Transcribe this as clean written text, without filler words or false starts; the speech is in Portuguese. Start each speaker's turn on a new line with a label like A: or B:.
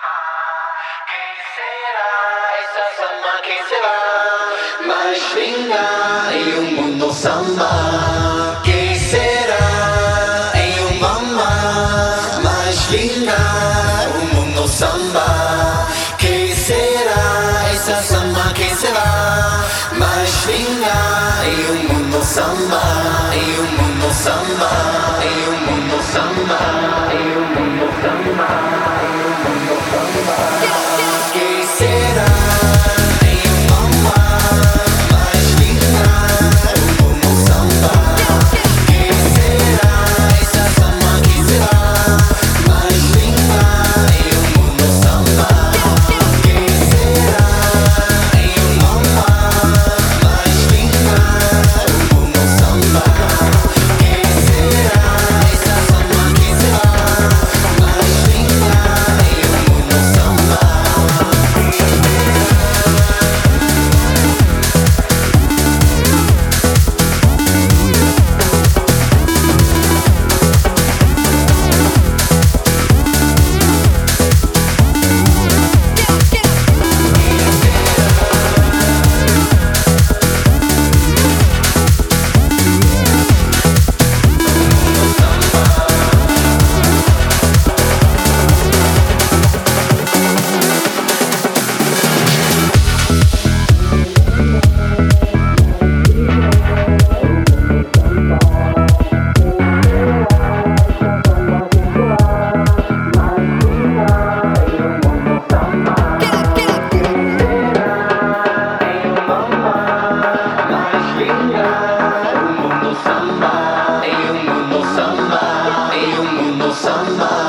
A: Quem será mais linda em um mundo samba? Quem será em um mamá mais linda um mundo samba? Quem será essa samba? Quem será mais linda em um mundo samba? Em um mundo samba, em um mundo samba, em um mundo samba. Quem será? Samba.